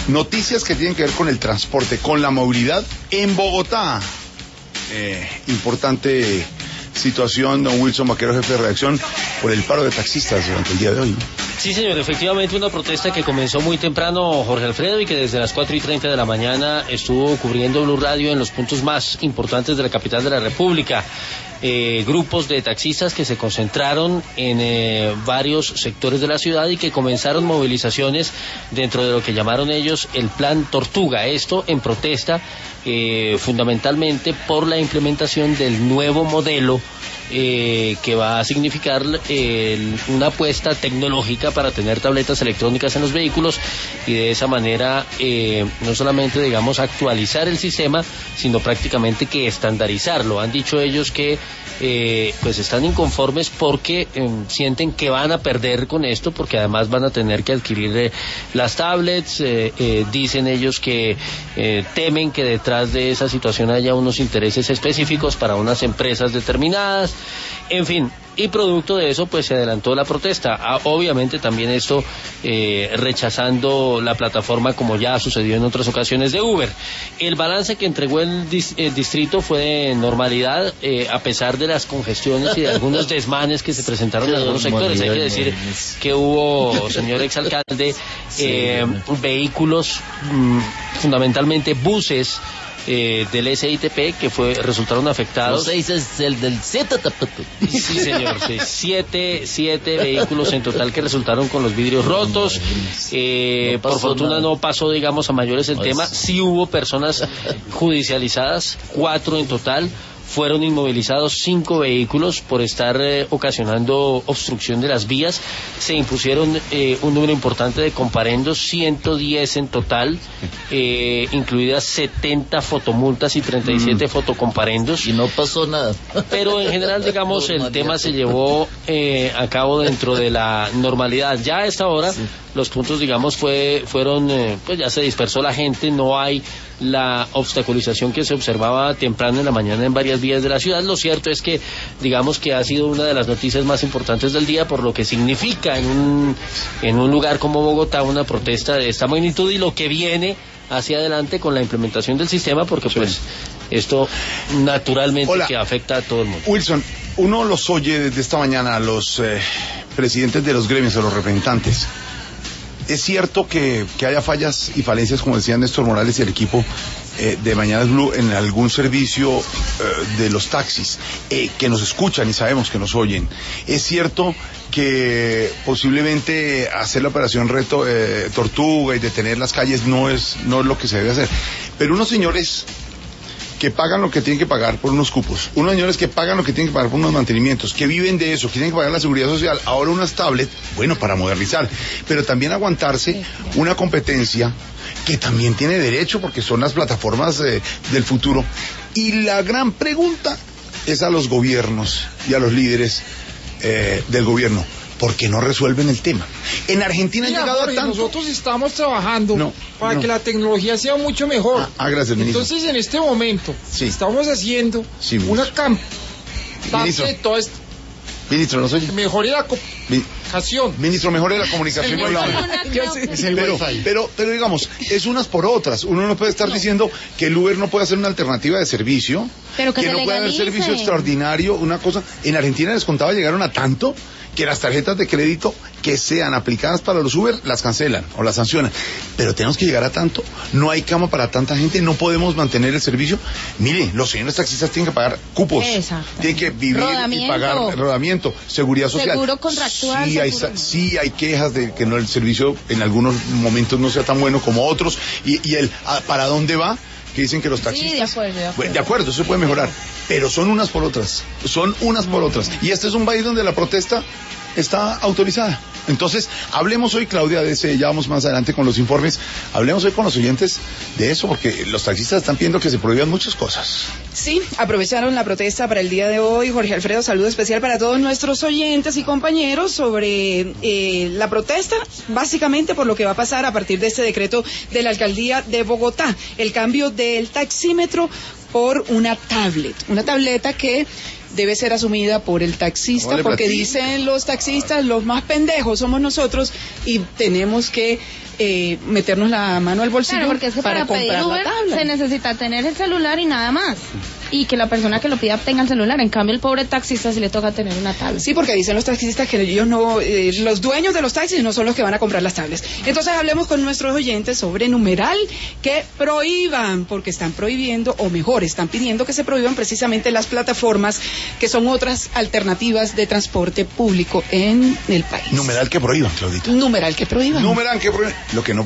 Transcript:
Noticias que tienen que ver con el transporte, con la movilidad en Bogotá. Importante situación, don Wilson Vaquero, jefe de redacción, por el paro de taxistas durante el día de hoy. Sí, señor, efectivamente una protesta que comenzó muy temprano, Jorge Alfredo, y que desde las 4:30 de la mañana estuvo cubriendo Blue Radio en los puntos más importantes de la capital de la República. Grupos de taxistas que se concentraron en varios sectores de la ciudad y que comenzaron movilizaciones dentro de lo que llamaron ellos el Plan Tortuga. Esto en protesta fundamentalmente por la implementación del nuevo modelo que va a significar una apuesta tecnológica para tener tabletas electrónicas en los vehículos y de esa manera no solamente, digamos, actualizar el sistema, sino prácticamente que estandarizarlo. Han dicho ellos que pues están inconformes porque sienten que van a perder con esto, porque además van a tener que adquirir las tablets. Dicen ellos que temen que detrás de esa situación haya unos intereses específicos para unas empresas determinadas. En fin, y producto de eso pues se adelantó la protesta. Obviamente también esto rechazando la plataforma, como ya ha sucedido en otras ocasiones, de Uber. El balance que entregó el distrito fue de normalidad, a pesar de las congestiones y de algunos desmanes que se presentaron en algunos sectores. Hay que decir que hubo, señor exalcalde, vehículos, fundamentalmente buses, del SITP que resultaron afectados. Los 6 es el del ZTP. Sí, señor, sí. Siete vehículos en total que resultaron con los vidrios rotos. Por fortuna nada. No pasó, digamos, a mayores el tema. Sí hubo personas judicializadas, 4 en total. Fueron inmovilizados 5 vehículos por estar ocasionando obstrucción de las vías. Se impusieron un número importante de comparendos, 110 en total, incluidas 70 fotomultas y 37 fotocomparendos. Y no pasó nada. Pero en general, digamos, el tema se llevó a cabo dentro de la normalidad. Ya a esta hora, sí, los puntos, digamos, fueron, pues ya se dispersó la gente, no hay la obstaculización que se observaba temprano en la mañana en varias vías de la ciudad. Lo cierto es que, digamos, que ha sido una de las noticias más importantes del día por lo que significa en un lugar como Bogotá una protesta de esta magnitud y lo que viene hacia adelante con la implementación del sistema, porque pues esto naturalmente que afecta a todo el mundo. Wilson, uno los oye desde esta mañana a los presidentes de los gremios, a los representantes. Es cierto que haya fallas y falencias, como decían Néstor Morales y el equipo de Mañanas Blue, en algún servicio de los taxis, que nos escuchan y sabemos que nos oyen. Es cierto que posiblemente hacer la operación Tortuga y detener las calles no es lo que se debe hacer. Pero unos señores que pagan lo que tienen que pagar por unos cupos, unos señores que pagan lo que tienen que pagar por unos mantenimientos, que viven de eso, que tienen que pagar la seguridad social, ahora unas tablets, bueno, para modernizar, pero también aguantarse una competencia que también tiene derecho, porque son las plataformas del futuro. Y la gran pregunta es a los gobiernos y a los líderes del gobierno. ¿Por qué no resuelven el tema? En Argentina han llegado Jorge, a tanto. Nosotros estamos trabajando para que la tecnología sea mucho mejor. Gracias, ministro. Entonces, en este momento, estamos haciendo una ministro. de todo esto. Ministro, ¿nos oye? Mejore la comunicación. Ministro, mejore la comunicación. Pero digamos, es unas por otras. Uno no puede estar diciendo que el Uber no puede hacer una alternativa de servicio, pero que no puede haber servicio extraordinario, una cosa. En Argentina les contaba, llegaron a tanto que las tarjetas de crédito que sean aplicadas para los Uber las cancelan o las sancionan. Pero tenemos que llegar a tanto. No hay cama para tanta gente, no podemos mantener el servicio. Mire, los señores taxistas tienen que pagar cupos. Exacto. Tienen que vivir y pagar rodamiento, seguridad social. Seguro contractual. Sí hay quejas de que el servicio en algunos momentos no sea tan bueno como otros. Y el ¿para dónde va? Que dicen que los taxistas... Sí, de acuerdo. De acuerdo, eso se puede mejorar. Pero son unas por otras. Y este es un país donde la protesta está autorizada. Entonces, hablemos hoy, Claudia, de ese, ya vamos más adelante con los informes, hablemos hoy con los oyentes de eso, porque los taxistas están pidiendo que se prohíban muchas cosas. Sí, aprovecharon la protesta para el día de hoy. Jorge Alfredo, saludo especial para todos nuestros oyentes y compañeros sobre la protesta, básicamente por lo que va a pasar a partir de este decreto de la Alcaldía de Bogotá, el cambio del taxímetro por una tableta que debe ser asumida por el taxista, porque dicen los taxistas, los más pendejos somos nosotros y tenemos que meternos la mano al bolsillo claro, porque es que para pedir comprar Uber la tabla. se necesita tener el celular y nada más. Y que la persona que lo pida tenga el celular. En cambio, el pobre taxista sí le toca tener una tablet. Sí, porque dicen los taxistas que ellos no, los dueños de los taxis no son los que van a comprar las tablets. Entonces hablemos con nuestros oyentes sobre numeral que prohíban, porque están prohibiendo, o mejor, están pidiendo que se prohíban precisamente las plataformas que son otras alternativas de transporte público en el país. Numeral que prohíban, Claudita. Numeral que prohíban. Numeral que prohíban. Lo que no